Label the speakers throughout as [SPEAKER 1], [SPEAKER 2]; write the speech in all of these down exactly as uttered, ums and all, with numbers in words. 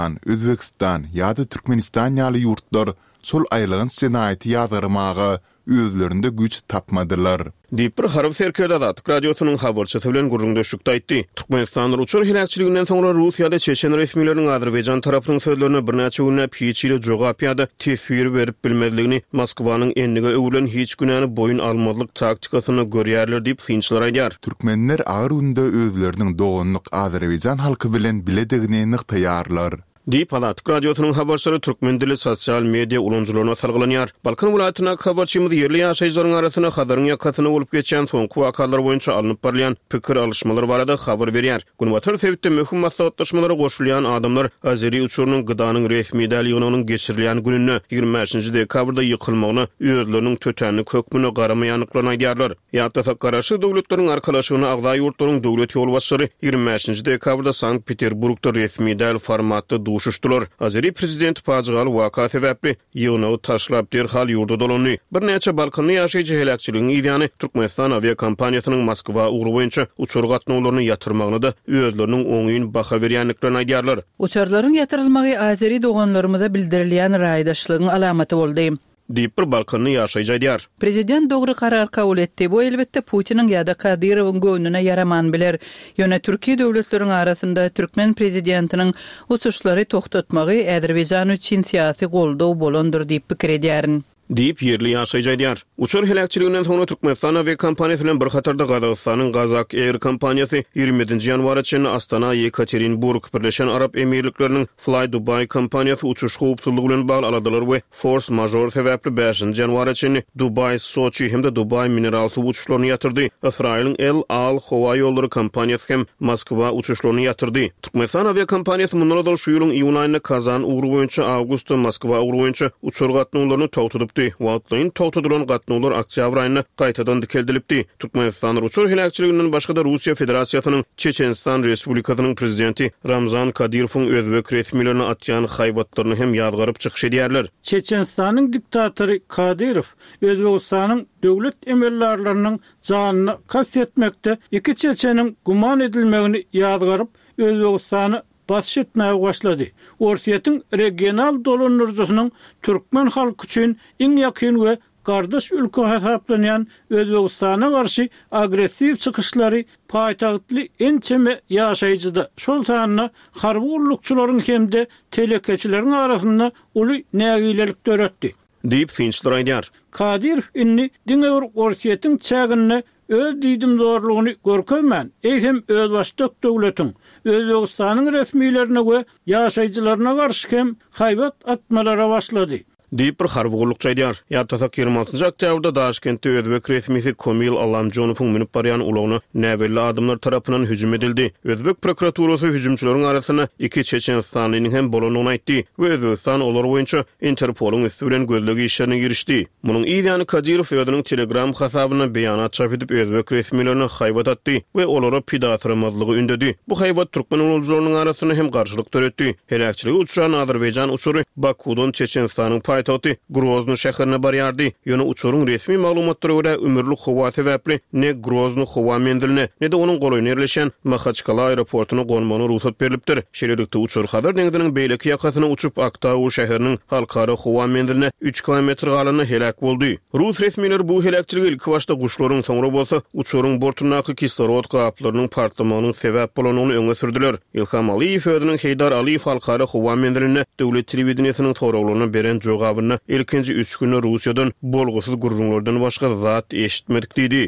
[SPEAKER 1] Özbekistan ýa-da Türkmenistan ýaly ýurtlar sol aýlygyn senaýaty ýazgarmagy özlerinde güç tapmadylar.
[SPEAKER 2] Dipir harf serkerde da radyosynyň habarçysy bilen gurrundaşykda aýtdy. Türkmenistan uçur hilakçylygynyň soňra Russiýada Çeçen resmiýetleriniň Azerbaýjan tarapynyň sözlerine bir näçe güne piçili jogap ýa-da tesbir berip bilmezligini Moskwanyň endige öwrülen hiç günäni boyun almalyk taktikasyny görýärler diýip synçylar aýdýar.
[SPEAKER 1] Türkmenler agyr unda özleriniň doganlyk Azerbaýjan halky bilen biledigini nyktaýarlar.
[SPEAKER 2] Dip Palat radyosynyň habarçylary türkmen dili sosial media ulanyjylaryna salgylanyar. Balkan welaýatyna habarçymyz ýerli ýaşaýjylaryň arasyna habaryň ýakasyny bolup geçen soňky wakalar boýunça alınıp barlayan pikir alışmalary barada habar berýär. Günwatar sebäpde möhüm maslahatlaşmalary goşulýan adamlar Azeri uçurunyň gydanyň resmi däligiňiň geçirilýän gününi ýygrimi beşinji dekabrda ýykylmagyny özleriniň tötäni kökmüne garamaýanyklaryny aýdýarlar. Ýa-da garaşy döwletleriň arkalaşygyna agza ýurtlaryň döwlet ýol başçylary ýygrimi beşinji dekabrda Sankt-Peterburgda resmi däl formatda duşuşdular. Azeri prezident paçgal waka sebäpli ýygyny taşlap derhal ýurda dolany. Bir näçe Balkany ýaşaýjy helakçylygyň ýa-ni Türkmenistan aviakompaniýasynyň Moskwa ugry boýunça uçur gatnawlaryny ýatyrmagyny da özleriniň oňyň baha berýänliklaryny aýdýarlar.
[SPEAKER 3] Uçurlaryň ýatyrylmagy Azeri doganlarymyza bildirilýän raýdaşlygyň alamaty boldy.
[SPEAKER 2] Dipir Balkany ýaşaýjy aýdýar.
[SPEAKER 3] Prezident dogry karar kabul etdi. Bu elbetde Putiniň ýa-da Kadyrowyň göwnüne yaraman biler. Ýöne Türkiýe döwletleriň arasynda Türkmen prezidentiniň uçuşlary toktatmagy Azerbaýjan üçin syýasy goldaw bolandyr diýip pikir edýärin.
[SPEAKER 2] Dip yerli ýaşaýjy aýdýar. Uçur helakçylygynyň soňra Türkmenistan aviakompaniýasy bilen bir hatarda Gazagystanyň Gazak Air kompaniýasy ýigrimenti ýanwar üçin Astana Yekaterinburg Birleşen Arap Emirlikleriniň Fly Dubai kompaniýasy uçuş howpsuzlygy bilen bagly aladalar we force majeure sebäpli beşinji ýanwar üçin Dubai, Sochi hemde Dubai mineral suw uçuşlaryny ýatyrdy. Israýlyň El Al Howa ýollary kompaniýasy hem Moskwa uçuşlaryny ýatyrdy. Türkmenistan aviakompaniýasy mundan da şu ýylyň iýun aýyna Kazan ugry boýunça awgustda Moskwa ugry boýunça uçur gatnawlaryny togtadypdy. Wagtlaryň togtadylan gatnawlar oktyabr aýyna gaýtadan dikeldilipdi. Türkmenistan uçur helakçylygynyň başga da Russiýa Federasiýasynyň Çeçenistan Respublikasynyň prezidenti Ramzan Kadyrowyň özbek resmiýetlerine atýan haýwatlaryny hem ýazgaryp çykyş edýärler.
[SPEAKER 4] Çeçenistanyň diktatory Kadyrow Özbegistanyň döwlet emellerleriniň janyny kastetmekde iki çeçeniň guman edilmegini ýazgaryp Özbegistany baş etmäge başlady. Orsiýetiň regional dolanyrjysynyň türkmen halky üçin iň ýakyn we gardaş ülke hesaplanýan Özbegistana garşy agressiw çykyşlary paýtagtly ençeme ýaşaýjyda. Şol sanyna harby urlukçylaryň hemde telekeçileriň arasynda uly nägilelik töretdi.
[SPEAKER 2] Diýip synçylar aýdýar.
[SPEAKER 4] Kadyrow inni diňe Orsiýetiň çägine öz diýdim zorlugyny görkezmän, eýhem öz başdak döwletiň Özbegistanyň resmiýetlerine we ýaşaýjylaryna garşy hem haýbat atmalara başlady.
[SPEAKER 2] Diýip bir harby gurlukçy aýdýar. Ýa-da ýygrimi altyncı oktýabrda Daşkentde özbek resmiýeti Komil Alamjonowyň minip barýan ulagyny näwelli adamlar tarapyndan hüjüm edildi. Özbek prokuraturasy hüjümçilerin arasyna iki Çeçenistanyň hem bolanyny aýtdy we Özbekistan olar boýunça Interpoluň üstü bilen gözlegi işlerine girişdi. Munyň ýa-ni Kadyrow ýa-da Telegram hasabyna beýanat çap edip özbek resmiýetlerine haýbat atdy we olara pidatyrmazlygy ündedi. Bu haýbat türkmen ulujlarynyň arasyna hem garşylyk töretdi. Helakçylygy uçuran Azerbaýjan uçury Bakudan Çeçenistanyň Paýtagty Grozny şäherine barýardy. Ýöne uçuryň resmi maglumatlaryna görä ömürlük howa sebäpli ne Grozny howa mendiline ne de onuň golaýyna ýerleşen Makhachkala aeroportuny gonmany ruhsat berilipdir. Şeýlelikde uçur Hazar deňiziniň beýleki ýakasyna uçup Aktau şäheriniň halkara howa mendiline üç kilometr galyny helak boldy. Rus resmiýetleri bu helakçylygy ilk başda guşlaryň soňra bolsa uçuryň bortundaky kislorod gaplarynyň partlamanynyň sebäp bolanyny öňe sürdiler. İlham Aliýew özüniň Heydar Aliýew halkara howa mendiline döwlet telewizionsynyň toraglaryna beren jogabyny ilkinji üç günü Russiýadan bolgusyz gurrunlardan başga zat eşitmedik diýdi.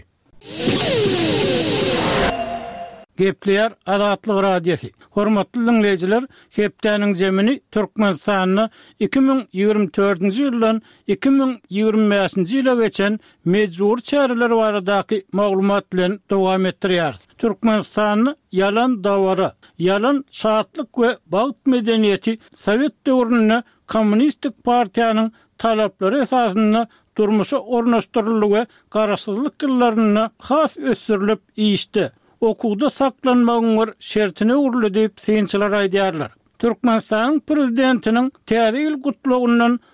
[SPEAKER 4] Gepleýär Azatlyk radiosi. Hormatly dinleýijiler, hepdeniň jemini Türkmenistanyny iki ming ýygrimi dördünji ýyldan iki ming ýygrimi beşinji ýyla geçen mejbur çäreler baradaky maglumat bilen dowam etdirýär. Türkmenistanyny yalan dawara, yalan şahatlyk we bagyt medeniýeti Sowet döwrüne Kommunistik partiýanyň talaplary esasynda durmuşa ornaşdyryldy we garaşsyzlyk ýyllaryna has ösürilip iýişdi. Okuwda saklanmagyň şertine uruly diýip synçylar aýdýarlar. Türkmenistanyň prezidentiniň täze ýyl gutlugynyň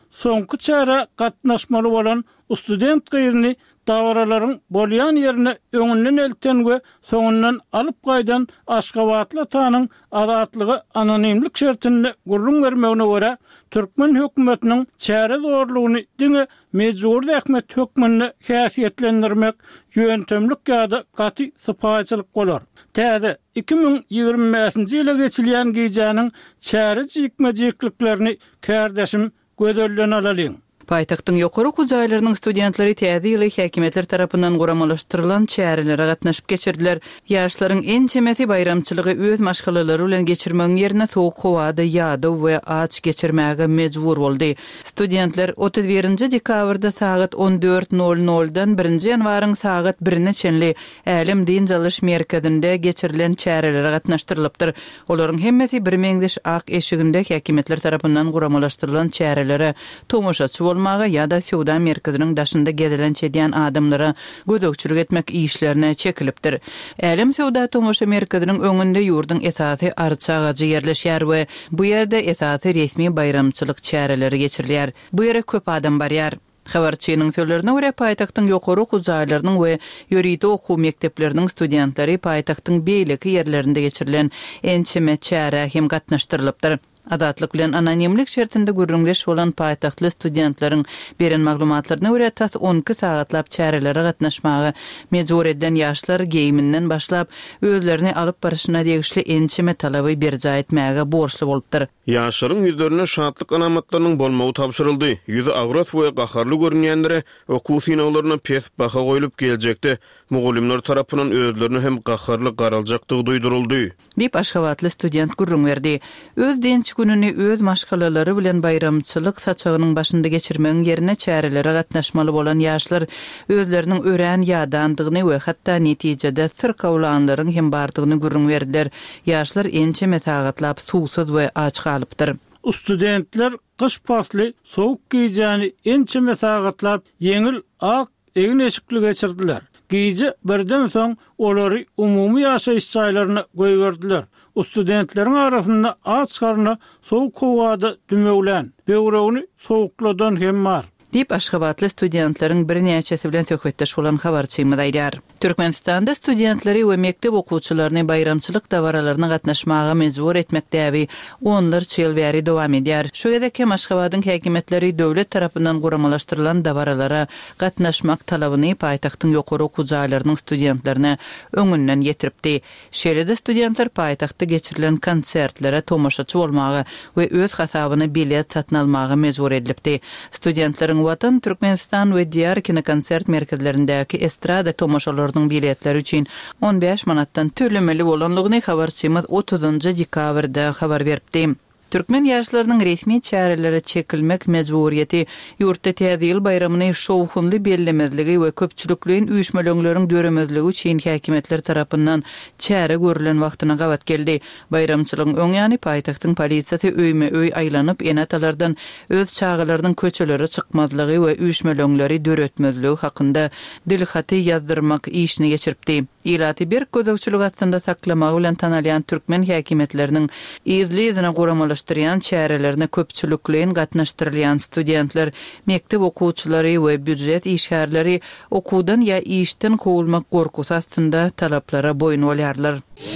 [SPEAKER 4] soňky çäre gatnaşmaly bolan student gyzyny dawaralaryň bolýan ýerine öňünden elten we soňundan alyp gaýdan Aşgabatly tanyň azatlygy anonimlik şertinde gurrun bermegine görä Türkmen hökümetiniň çäre zorlugyny diňe mejbur ähmet hökümini häsiýetlendirmek ýöntemlik ýa-da gaty sypaçylyk bolar. Täze iki ming ýygrimi beşinji ýyla geçilýän giýjanyň çäre jikmejikliklerini kärdeşim gözelden alalyň.
[SPEAKER 3] Paytaxtın ýokary hujaýlarynyň studentlary täze ýyly häkimetler tarapyndan guramalaşdyrylan çärelere gatnaşyp geçirdiler. Ýaşlaryň en çemesi bayramçylygy öz maşgalalary bilen geçirmegiň ýerine soğuk howada ýady we aç geçirmäge mejbur boldy. Studentler otuz birinji dekabrda saat on dört nol noldan birinji ýanwaryň saat birine çenli Älim din jalyş merkezinde geçirilen çärelere gatnaşdyrylypdyr. Olaryň hemmesi bir meňdeş ak eşiginde häkimetler tarapyndan guramalaşdyrylan çärelere tomoşaçy bolmaga ýa-da Sowda merkeziniň daşynda gezilen çedýän adamlara gözökçülük etmek işlerine çekilipdir. Älim Sowda tomoşa merkeziniň öňünde ýurdun esasy arça agacy ýerleşýär we bu ýerde esasy resmi bayramçylyk çäreleri geçirilýär. Bu ýere köp adam barýar. Habarçynyň sözlerine görä paýtaxtyň ýokary hujaýlarynyň we ýöridi okuw mekdepleriniň studentlary paýtaxtyň beýleki ýerlerinde geçirilen ençeme çäre hem gatnaşdyrylypdyr. Adatlyk bilen anonimlik şertinde gürrüňleş bolan paýtaxtly studentlaryň beren maglumatlaryna görä tas on iki sagatlap çärelere gatnaşmagy mejbur edilen ýaşlar geýiminden başlap özlerini alyp barışyna degişli ençeme talaby berja etmäge borçly bolupdyr.
[SPEAKER 2] Ýaşlaryň ýüzlerine şatlyk alamatlarynyň bolmagy tapşyryldy. Ýüzi agrat we gaharly görünýänlere okuw sinawlaryna pes baha goýulyp geljekde mugallimler tarapyndan özlerini hem gaharly garaljakdygy duýduruldy.
[SPEAKER 3] Dip Aşgabatly student gurrun berdi. Öz dinç gününi öz maşgalalary bilen bayramçylyk saçagynyň başynda geçirmegiň ýerine çärelere gatnaşmaly bolan ýaşlar özleriniň ören ýadandygyny we hatda netijede sirkawlanlaryň hem bardygyny gurrun berdiler. Ýaşlar ençe metagatlap suwsuz we aç galypdyr.
[SPEAKER 4] Studentler kış pasly soğuk giýjäni ençe metagatlap ýeňil ak egin eşikli geçirdiler. Giýje birden soň olary umumy ýaşaýyş çaýlaryna goýberdiler. Studentleriň arasynda aç garny soğuk howada dümeglen, böwregini soğukladan hem bar.
[SPEAKER 3] Dip Aşgabatly studentlaryň bir näçesi bilen söhbetdeş bolan habarçymyz aýdar. Türkmenistanda studentleri we mektep okuwçylaryny bayramçylyk dawaralaryna gatnaşmaga mejbur etmekdäbi onlarça ýyl bäri dowam edýär. Şu gedek Aşgabatyň häkimetleri döwlet tarapyndan guramalaşdyrylan dawaralara gatnaşmak talabyny paýtaxtyň ýokary okuwçylarynyň studentlerine öňünden getiripdi. Şeýle-de studentler paýtaxtda geçirilen konsertlere tomoşaçy bolmagy we öz hasabyny bilet satyn almagy mejbur edilipdi. Studentler Watan Türkmenistan we diğer kinokonsert merkezlerindäki estrada tomoşalarynyň biletleri üçin on beş manatdan tölemeli bolanlygyny habarçymyz otuzunji dekabrda habar beripdi. Türkmen ýaşlarynyň resmi çärelere çekilmek mejburiýeti ýurtda täze ýyl bayramyny şowhunly bellemezligi we köpçülikliň üýşmelöňleriň döremezligi üçin häkimetler tarapyndan çäre görülen wagtyna gawat geldi. Bayramçylygyň öňýany paýtaxtyň polisiýasy öýme-öý aýlanyp enatalardan öz çağalarynyň köçelere çykmazlygy we üýşmelöňleri döretmezligi hakynda dilhaty ýazdyrmak işini geçiripdi. Ýylaty bir gözökçülük astynda saklamagy bilen tanalýan türkmen häkimetleriniň izli-izine guramalaşdyrýan çärelerini köpçülikliň gatnaşdyrylýan studentler, mektep okuwçylary we büdjet işgärleri okuwdan ýa işden kowulmak gorkusy astynda talaplara boýun bolýarlar.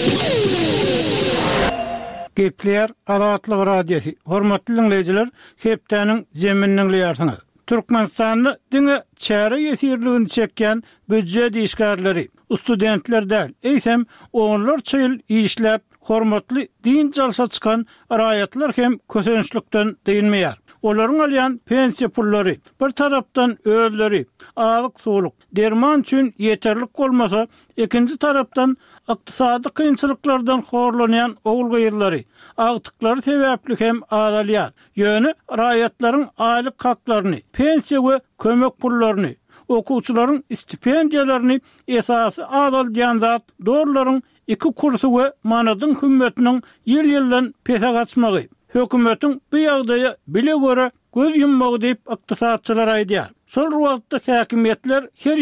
[SPEAKER 4] Gepler Azatlyk radiosi. Hormatly dinleyijiler, hepdeniň jeminiň ýartyny. Türkmenistanyň diňe çäre ýetirligini çekýän büdjet işgärleri, studentler däl, eýsem onlarça ýyl işläp hormatly din jalsa çykan raýatlar hem kösençlikden diýilmeýär. Olaryň alýan pensiýa pullary bir tarapdan özleri alyk suwluk derman üçin ýeterlik bolmasa, ikinji tarapdan ykdysady kynçylyklardan horlanýan oğul gyýrlary agtyklary sebäpli hem azalýar. Ýöne raýatlaryň aýlyk haklaryny, pensiýa we kömek pullaryny, okuwçylaryň stipendiýalaryny esasy azalýan zat dorlaryň iki kursy we manadyň hümmetiniň ýyl-ýyldan pese gaçmagy. Hökümetiň bu ýagdaýa bile görä göz yummagy diýip ykdysadçylar aýdýar. Şol wagtda häkimetler her ýyl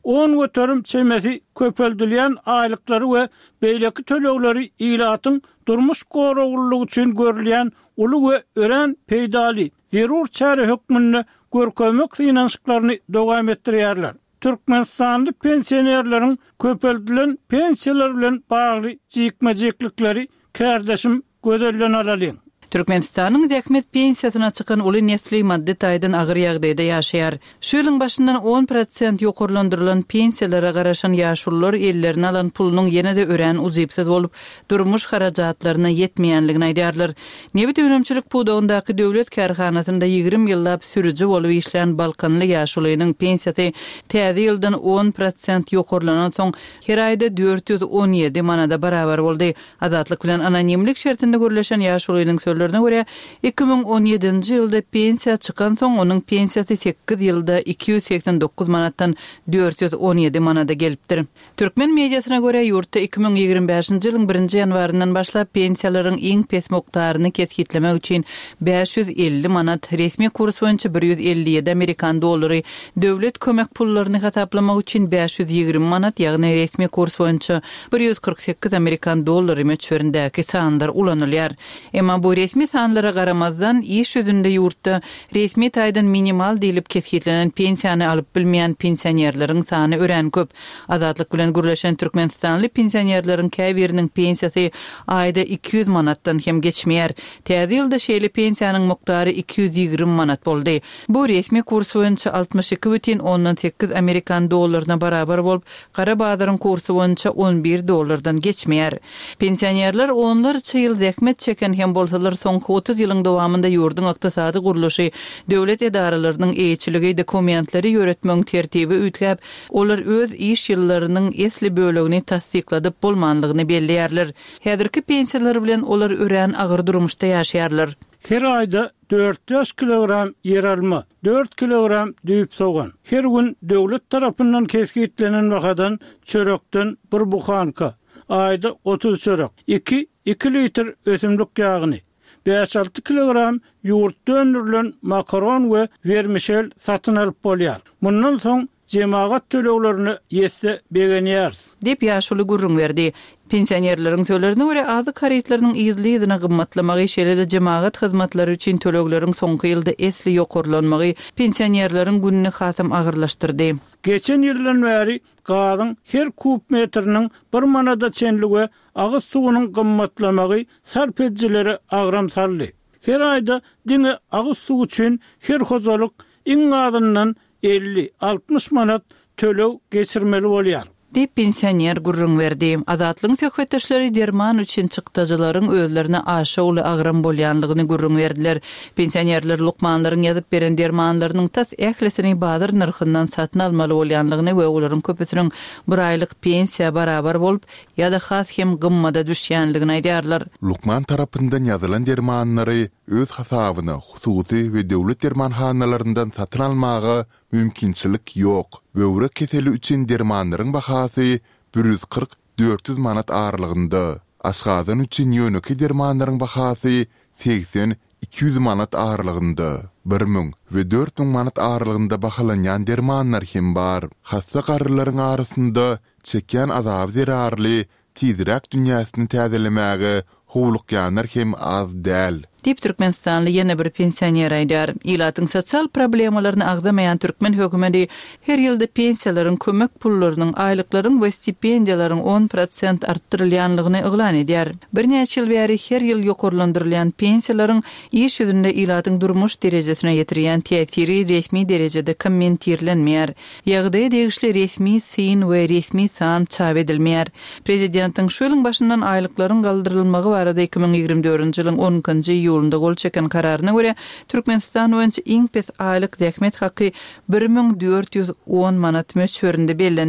[SPEAKER 4] on götürüm çemesi köpeldilen aylıkları we beýleki tölegleri ilatın durmuş goragullygy üçin görülen ulu we ören peýdali zerur çare hökmünde görkemek finansyklaryny dowam etdirýärler. Türkmenistanly pensionerleriň köpeldilen pensiýalar bilen bagly jykmajyklikleri kärdeşim gözellen alaly.
[SPEAKER 3] Türkmenistanyň däkmet pensiýasyna çykan uly nesli maddi taýdan agyr ýagdaýda ýaşaýar. Şu ýylyň başyndan on prosent ýokurlandyrylan pensiýalara garaşan ýaşullar ellerine alan pulunyň ýene-de ören uzypsyz bolup, durmuş harajatlaryna ýetmeýänligini aýdýarlar. Nebit önemçilik puwdagyndaky döwlet kärhanasynda ýygrimi ýyllap sürüji bolup işleýän Balkanly ýaşulynyň pensiýasy täze ýyldan on prosent ýokurlanan soň her aýda dört yüz on ýedi manada barabar boldy. Azatlyk bilen anonimlik şertinde görüleşen ýaşulynyň sözlerine göre iki bin on ýedinji ýylda pensiýa çykan soň onuň pensiýasy sekiz ýylda iki yüz seksen dokuz manatdan dört yüz on ýedi manada gelipdir. Türkmen mediasyna göre ýurtda iki bin ýigirmi beşinji ýylyň birinji ýanwaryndan başlap pensiýalaryň iň pes mokdaryny keskitlemek üçin beş yüz elli manat, resmi kurs boýunça bir yüz elli ýedi Amerikan dollary, döwlet kömek pullaryny hesaplamak üçin beş yüz ýigirmi manat, ýagny resmi kurs boýunça bir yüz kırk sekiz Amerikan dollary möçberindäki sanlar ulanylýar. Emma bu resmi sanlara garamazdan iş yüzünde yurtda resmi taýdan minimal diýilip keskitlenen pensiýany alyp bilmeýän pensionerleriň sany ören köp. Azatlyk bilen gürleşen Türkmenistanly pensionerleriň käbiriniň pensiýasy aýda iki yüz manatdan hem geçmeýär. Täze ýylda şeýle pensiýanyň mokdary iki yüz ýigirmi manat boldy. Bu resmi kurs boýunça altmış iki бүтүн ondan sekiz Amerikan dollaryna barabar bolup, gara bazaryň kursu boýunça on bir dollardan geçmeýär. Pensionerler onlarça ýyl zähmet çeken hem bolsalar soňky otuz ýylyň dowamında ýurdun ykdysady guruluşy, döwlet edaralarynyň eýçiligi dokumentleri ýöretmeň tertibi üýtgäp, olar öz iş ýyllarynyň esli bölegini tasdikladyp bolmanlygyny belleýärler. Häzirki pensiýalar bilen olar ören agyr durmuşda ýaşaýarlar.
[SPEAKER 4] Her aýda dört yüz kilogram yer alma, dört kilogram düýüp soğan. Her gün döwlet tarapyndan keskitlenen wakadan çörekden bir buhanka, aýda otuz çörek, iki iki litr ösümlik ýagyny, beş altı kilogram ýurt döndürilen makaron we vermişel satyn alyp bolýar. Mundan soň jemaat töleglerini ýetse begenýär.
[SPEAKER 3] Dep ýaşuly gurrun berdi. Pensionerleriň sözlerine göre azy karytlarynyň ýyzlygyny gymmatlamagy şeýle-de jemaat hyzmatlary üçin tölegleriň soňky ýylda esli ýokurlanmagy pensionerleriň gününi hasam agyrlaşdyrdy.
[SPEAKER 4] Geçen ýyldan bäri gazyň her kub metriniň bir manada çenligi agyz suwunyň gymmatlamagy sarp edjileri agram saldy. Her aýda diňe agyz suw üçin her hozalyk iň azyndan elli altmış manat töleg geçirmeli bolýar.
[SPEAKER 3] Dip pensioner gurrun verdi. Azatlyň söhbetdeşleri derman üçin çykdyjylaryň özlerine aşa uly agram bolýanlygyny gurrun verdiler. Pensionerler lukmanlaryň ýazyp beren dermanlarynyň tas ählesini bazar narhyndan satyn almaly bolýanlygyny we olaryň köpüsiniň bir aýlyk pensiýa barabar bolup ýa-da has hem gymmada düşýänligini aýdýarlar.
[SPEAKER 1] Lukman tarapyndan ýazylan dermanlary öz hasabyna hususy we döwlet dermanhanalarynyň satyn almagy mümkinçilik ýok. Böwrek keseli üçin dermanlaryň bahasy bir yüz kırk dört yüz manat ağırlygynda. Aşgadan üçin ýöneki dermanlaryň bahasy seksen iki yüz manat ağırlygynda. bir ming we dört ming manat ağırlygynda bahalanýan dermanlar hem bar. Hassa garrylaryň arasynda çeken azab zerarly tizrak dünýäsini täzelemäge howlukýanlar hem az däl. Dip
[SPEAKER 3] Türkmenistanly ýene bir pensioner aýdar. Ýylatyň sosial problemalaryny agdamaýan Türkmen hökümeti her ýylda pensiýalaryň kömek pullarynyň, aýlyklaryň we stipendiýalaryň on prosent artdyrylýanlygyny eglan edýär. Bir näçe ýyl bäri her ýyl ýokurlandyrylýan pensiýalaryň iş ýüzünde ýylatyň durmuş derejesine ýetirýän täsiri resmi derejede kommentirlenmeýär. Ýagdaýa degişli resmi syn we resmi san çap edilmeýär. Prezidentiň şu ýylyň başyndan aýlyklaryň galdyrylmagy barada iki bin ýigirmi dördünji ýylyň onunçy ýolunda gol çeken kararyna göre Türkmenistan boýunça iň pes aýlyk zähmet haky bir ming dört yüz on manat möçberinde bellendi.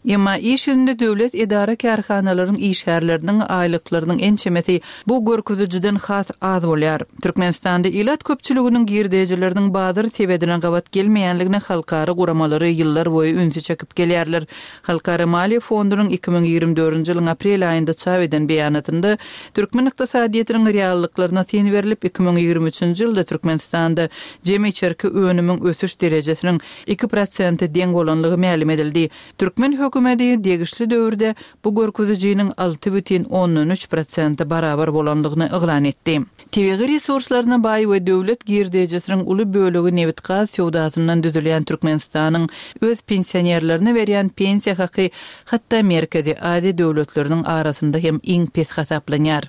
[SPEAKER 3] Emma iş ýönünde döwlet edara kärhanalaryň işgärleriniň aýlyklarynyň ençemesi bu görkezijiden has az bolýar. Türkmenistanda ilat köpçüliginiň girdejileriniň bazyr sebedilen gawat gelmeýänligine halkary guramalary ýyllar boýy ünsü çekip gelýärler. Halkary Maliýe Fondunyň iki bin ýigirme dördünji ýylyň aprel aýynda çap eden beýanatynda türkmen ykdysadyýatynyň reallyklaryna sen berilip iki bin ýigirme üçünji ýylda Türkmenistanda jemy içerki önümiň ösüş derejesiniň iki prosent deň bolanlygy ma'lum edildi. Türkmen hökümeti degişli döwürde bu görkezijiniň alty бүтін ondan üç prosent barabar bolanlygyny yglan etdi. Tebigy resurslaryna baý we döwlet girdejesiniň uly bölegi neft gaz sowdasyndan düzülýän Türkmenistanyň öz pensionerlerine berýän pensiýa haky hatda merkezi ady döwletleriniň arasynda hem iň pes hasaplanýar.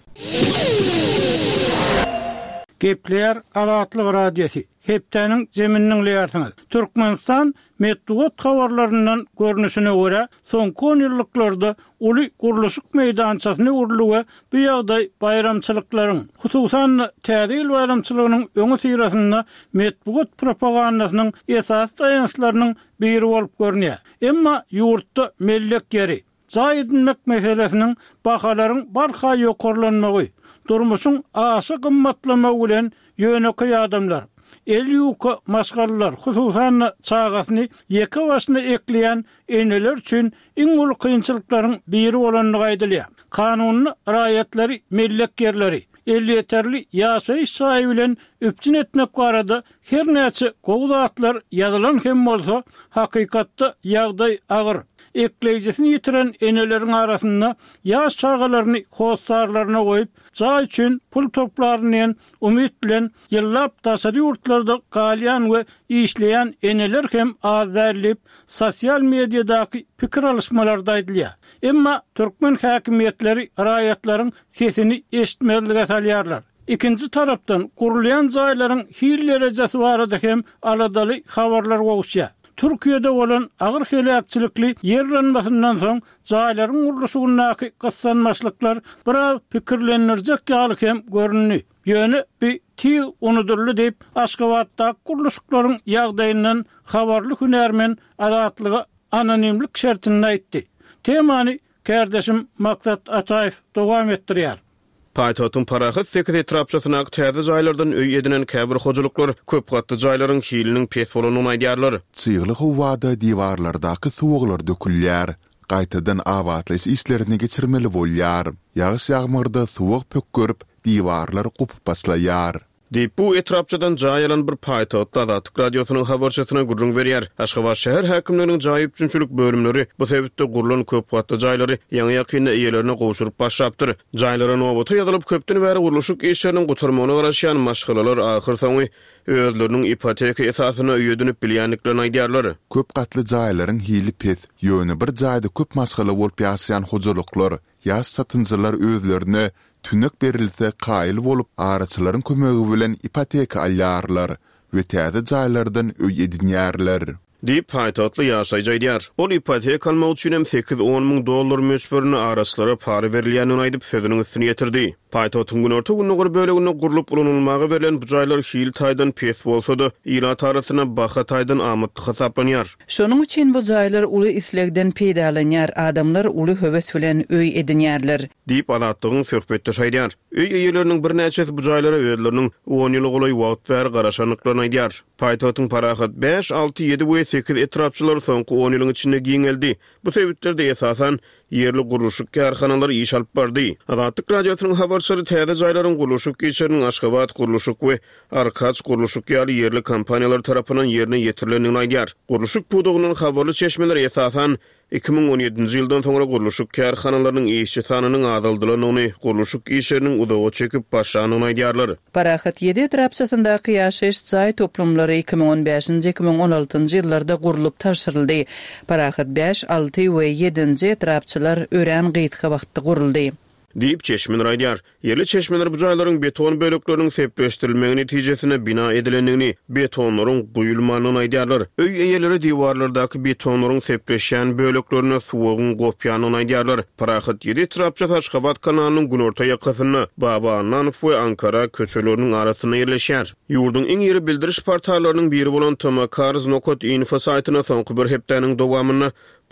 [SPEAKER 4] Gepler Azatlyk radiosi hepdeniň zeminiň leýarsyny. Türkmenistan metduat habarlarından görnüşine göre soňky on ýyllyklarda uly guruluşyk meýdançasyna urulugy bu ýagdaý bayramçylyklaryň, hususan täzil bayramçylygynyň öňe syrasynda metduat propagandasynyň esas daýançlarynyň biri bolup görnýär. Emma ýurtda mellek geri, jaý edilmek meselesiniň bahalaryň barha ýokarlanmagy, durmuşyň aşy gymmatlamagy bilen ýöneki adamlar, el ýuka maşgallar, hususan çağasyny ýeke başyna ekleýän eneler üçin iň uly kynçylyklaryň biri bolanlygy aýdylýar. Kanunyň raýatlary, mellek gerleri, el ýeterli ýaşaýyş saýy bilen öpçün etmek barada her näçe gowdatlar ýazylan hem bolsa, hakykatda ýagdaý agyr. Eklejisini yitiren eneleriň arasynda ýaş çağalaryny hosarlaryna goýup, jaý üçin pul toplaryny umyt bilen ýyllap taşary ýurtlarda galýan we işleýän eneler hem azarlyp sosial mediadaky pikir alışmalarda aýdylýar. Emma türkmen häkimetleri raýatlaryň sesini eşitmezlige salýarlar. İkinci tarapdan gurulýan jaýlaryň hil derejesi barada hem aladaly habarlar goýuşýar. Türkiýede bolan agyr helakçylykly ýerlenmesinden soň jaýlaryň guruluşyny gyssanmaçlyklar biraz pikirlenirjek ýaly hem görünýär. Ýöne bir til unudurly diýip Aşgabatda guruluşyklaryň ýagdaýyndan habarly hünärmen Azatlyga anonimlik şertini aýtdy. Temany kardeşim Maksat Ataýew dowam etdirýär.
[SPEAKER 2] Paýtagtyň parahat sekiz etrapçasyna täze jaýlardan öý edinen käbir hojuluklar köp gatly jaýlaryň hiliniň pes bolanyny aýdýarlar.
[SPEAKER 1] Çygyly howada diwarlardaky suwaglar dökülýär. Gaýtadan awatlaş islerini geçirmeli bolýar. Ýagyş ýagmyrda suwag pökkürip diwarlar gupup baslaýar. Diýip
[SPEAKER 2] bu etrapçadan jaýalan bir paýtagtda Azatlyk radiosynyň habarçysyna gurrun berýär. Aşgabat şäher häkimleriniň jaý üçünçilik bölümleri bu sebäpde gurulan köp gatly jaýlary ýa-ni ýakynda eýelerine gowşuryp başlapdyr. Jaýlara nobaty ýazylyp köpden bäri guruluşyk işleriniň gutarmagyna garaşýan maşgalalar ahyr soňy özleriniň ipoteka esasyna öýedinip bilýänliklerini aýdýarlar.
[SPEAKER 1] Köp gatly jaýlaryň hili pes, ýöne bir jaýda köp maşgala bolup ýaşaýan hojuluklar, ýaş satynjylar özlerine tünök berilse qaýyl bolup araçylaryň kömegi bilen ipoteka alýarlar we täze jaýlardan öý edinýärler.
[SPEAKER 2] Diýip paýtatly ýaşaýjy aýdýar. Ol ipoteka almak üçin hem sekiz on ming dollar möçberini araçlara para berilýänini aýdyp sözüniň üstüne ýetirdi. Paýtatyň günorta günüňir bölegine gurulup ulanylmagy verilen bu jaýlar hil taýdan pes bolsa-da, ilat arasyna baha taýdan amatly hasaplanýar.
[SPEAKER 3] Şonuň üçin bu jaýlar uly islegden peýdalanýar, adamlar uly höwes bilen öý edinýärler.
[SPEAKER 2] Diýip Azatlygyň söhbetde aýdýar. Öý eýeleriniň bir näçesi bu jaýlara özleriniň on ýyl goly wagt we garaşanyklaryny aýdýar. Paýtatyň parahat beş, alty, ýedi we sekiz etrapçylar soňky on ýylyň içinde giňeldi. Bu sebäplerden esasan yerli guruluşyk kärhanalar iş alyp bardy. Azatlyk radiosynyň habarçylary täze jaýlaryň guruluşyk işleriniň Aşgabat guruluşyk we Arkaç guruluşyk ýaly yerli kompaniýalar tarapyndan ýerine ýetirilenini aýdýar. Guruluşyk pudugynyň habarly çeşmeleri esasan iki bin on ýedinji ýyldan soňra guruluşyk kärhanalarynyň işçi sanynyň azaldylynyny, guruluşyk işleriniň udawy çekip başlanyny aýdýarlar.
[SPEAKER 3] Parahat ýedi etrapçasyndaky ýaşaýyş jaý toplumlary iki bin on beşinji iki bin on altynji ýyllarda gurulup taşyryldy. Parahat beş, alty we ýedinji etrapçylar ören gyýtga wagtda guruldy.
[SPEAKER 2] Diýip çeşmeler aýdýar. Yerli çeşmeler bu jaýlaryň beton bölekleriniň sepleşdirilmegi netijesinde bina edilenini, betonlaryň guýulmanyny aýdýarlar. Öý eýeleri diwarlardaky betonlaryň sepleşýän böleklerine suwagyň gopýanyny aýdýarlar. Parahat ýedi etrapça Aşgabat kanalynyň günorta ýakasyna, Baba Ananow we Ankara köçeleriniň arasyna ýerleşýär. Ýurdun iň ýeri bildiriş portallarynyň biri bolan Tomakarz nokta info saýtyna soňky bir hepdeniň dowamyny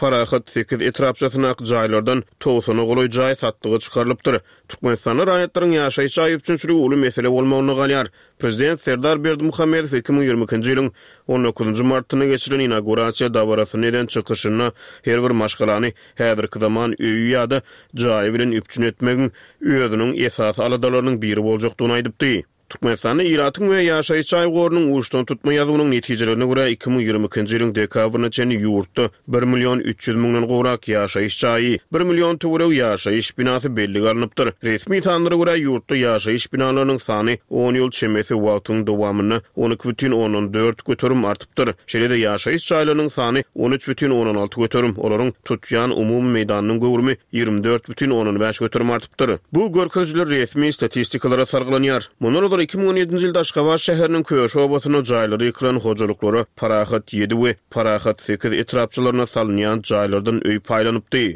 [SPEAKER 2] parahat sekiz etrapçasyna jaýlardan toğsana goloy jaý satlygy çykarylypdyr. Türkmenistan raýatlaryň ýaşaýyş jaý üçin uly mesele bolmagyny galýar. Prezident Serdar Berdimuhammedow iki bin ýygrymyňky ýylyň on dokuzunçy martyna geçiren inaugurasiýa dabarasyny eden çykyşyna her bir maşgalany häzirki zaman öýü ýa-da jaý bilen üpçün etmegiň özüniň esas aladalarynyň biri boljakdygyny aýdypdy. Türkmenistanyň ýaratyň we ýaşaýyş jaýlarynyň uçdan tutma ýazynyň netijelerine görä iki bin ýygrymyňky ýylyň dekabryna çenli ýurtda bir milyon üç yüz miňden gowrak ýaşaýyş jaýy, bir milyon töwereg ýaşaýyş binasy belli garanypdyr. Resmi tanlyra görä ýurtda ýaşaýyş binalarynyň sany on ýyl çemesi wagtyň dowamyny on iki бүтүн onan dört götürüm artypdyr. Şeýle-de ýaşaýyş jaýlarynyň sany on üç бүтүn onan alty götürüm, olaryň tutýan umumy meýdanynyň gowrumy ýygrimi dört бүтүn onan beş götürüm artypdyr. Bu görkezler resmi statistikalara sarglanýar. Mundan iki bin on ýedinçi ýylda Aşgabat şäheriniň köşe obatyna jaýlary ýıkılan hojalyklary parahat ýedi we parahat sekiz etrapçylaryna salynýan jaýlardan öý paýlanypdy.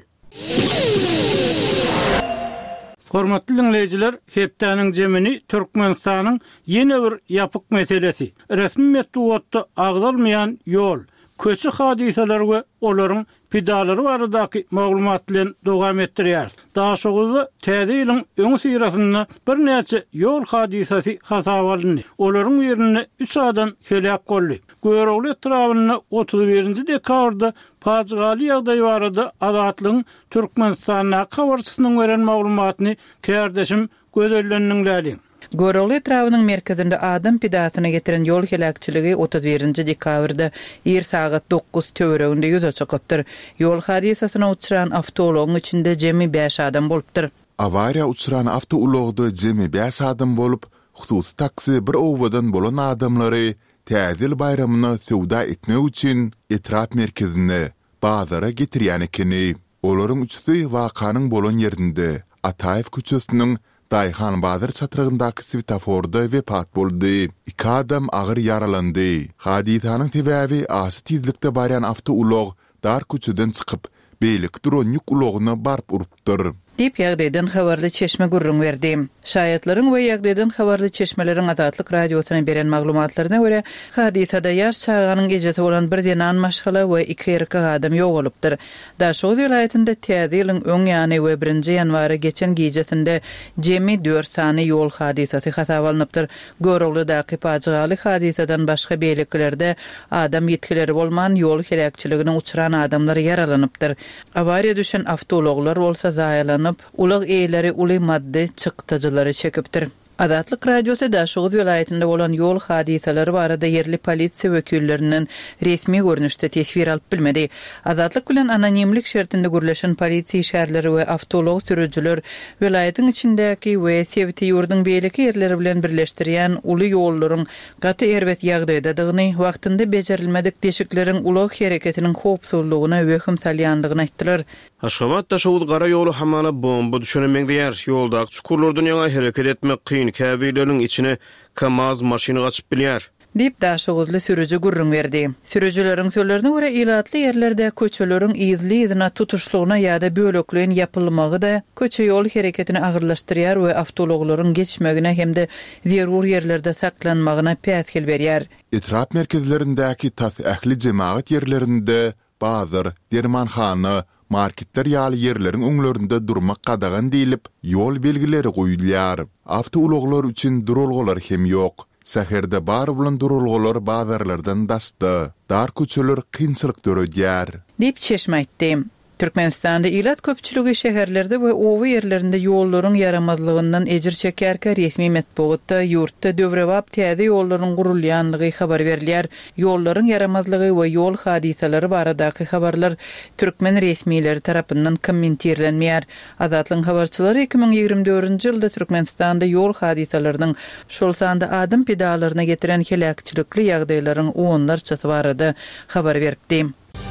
[SPEAKER 4] Hormatly dinleyijiler, hepdeniň jemini Türkmenistanyň ýene bir ýapyk meselesi. Resmi metduatda agdalmaýan ýol, köçe hadiseler we olaryň pidalary baradaky maglumat bilen dowam etdirýär. Daha şoňda täze ýylyň öňü syrasynda bir näçe ýol hadisesi hasaba alındy. Olaryň ýerine üç adam helak boldy. Göwregli etrawyna otuz birinçi dekabrda paçgaly ýagdaý barada Azatlygyň Türkmenistanyň habarçysynyň beren maglumatyny kärdeşim gözellendiňler.
[SPEAKER 3] Göwregli etrawynyň merkezinde adam pidasyna getiren ýol helakçyligi otuz birinçi dekabrda er saat dokuz töwereginde ýüze çykypdyr. Ýol hadisasyna uçuran awtologyň içinde jemi beş adam bolupdyr.
[SPEAKER 1] Awariýa uçuran awtologda jemi beş adam bolup, hususy taksi bir owadan bolan adamlary täzil bayramyny sowda etmek üçin etrap merkezine bazara getirýän ekeni. Olaryň üçüsi wakanyň bolan ýerinde Ataýew köçesiniň Daýhan bazar çatyrygyndaky svetoforda wepat boldy. İki adam agyr yaralandy. Hadisanyň sebäbi asy tizlikde barýan awtolog dar köçeden çykyp, beýlik duran ýük ulogyna barp urupdyr.
[SPEAKER 3] Dip ýagdaýdan habarly çeşme gurrun berdi. Şaýatlaryň we ýagdaýdan habarly çeşmeleriň Azatlyk radiosyna beren maglumatlaryna görä, hadisada ýaş çağanyň gejesi bolan bir denan maşgala we iki erkek adam ýogalypdyr. Daşow vilayatynda täze ýylyň öň ýany we birinçi ýanwary geçen gejesinde jemi dört sany ýol hadisasy hasaba alınıpdyr. Göwregli daky paçgaly hadisadan başga beýleklerde adam ýetkileri bolman ýol helakçylygyna uçuran adamlar yaralanypdyr. Awariýa düşen awtologlar bolsa zaýalan ulag eýleri uly madde çykdyjylary çekipdir. Azatlyk radiosu da Şoğuz vilayetinde bolan ýol hadiseleri barada yerli polisiýa wekillerinden resmi görnüşde tesbir alyp bilmedi. Azatlyk bilen anonimlik şertinde gürleşen polisiýa şäherleri we awtolog sürüjüler vilayetin içindäki we Sevti ýurduň beýleki ýerleri bilen birleşdirýän uly ýollaryň gaty erbet ýagdaýdadygyny, wagtynda bejerilmedik deşikleriň ulag hereketiniň howpsuzlygyna wöhüm salýandygyny aýtdylar.
[SPEAKER 2] Aşgabat daşawud gara ýolu hamala bomba düşürmek diýär. Ýoldaky çukurlardan ýaňa hereket etmek kyn käwirleriň içine Kamaz maşyny gaçyp bilýär.
[SPEAKER 3] Dip daşawudly sürüjü gurrun berdi. Sürüjüleriň sözlerine görä ilatly ýerlerde köçeleriň izli izine tutuşlugyna ýa-da böleklerin ýapylmagy da köçe ýol hereketini agyrlaşdyrýar we awtologlaryň geçmegine hemde zerur ýerlerde saklanmagyna päsgil berýär.
[SPEAKER 1] Etrap merkezlerindäki tas ähli jemaat ýerlerinde bazar, dermanhana, marketler ýaly ýerleriň öňlerinde durmak gadagan diýilip, ýol belgileri goýulýar. Awtologlar üçin durulgalar hem ýok. Säherde bar bilen durulgalar bazarlardan dasty. Dar köçeler kynçylyk döredýär.
[SPEAKER 3] Dip çeşme aýtdy. Türkmenistanda ilat köpçüligi şäherlerde we owy ýerlerinde ýollaryň yaramazlygyndan ejir çekerkä resmi metbuatda ýurtda döwrewap täze ýollaryň gurulýanlygy habar berilýär. Ýollaryň yaramazlygy we ýol hadiseleri baradaky habarlar türkmen resmiýetleri tarapyndan kommentirlenmeýär. Azatlyň habarçylary iki bin ýygrimi dördünçi ýylda Türkmenistanda ýol hadiseleriniň şol sanda adam pedalaryna getiren helakçylykly ýagdaýlaryň onlarçasy barada habar beripdi.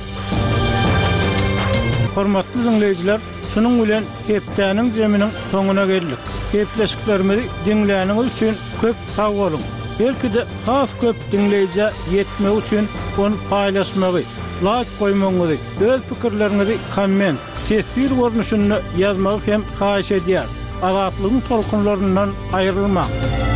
[SPEAKER 4] Hormatly dinleyijiler, şunun bilen hepdeniň jeminiň soňuna geldik. Hepleşiklerimizi dinleýäniňiz üçin köp sag bolun. Belki-de has köp dinleýije ýetmek üçin onu paýlaşmagy, like goýmagy, öz pikirleriňizi komment, tesbir görnüşinde ýazmagy hem haýyş edýär. Azatlygyň tolkunlaryndan aýrylmak.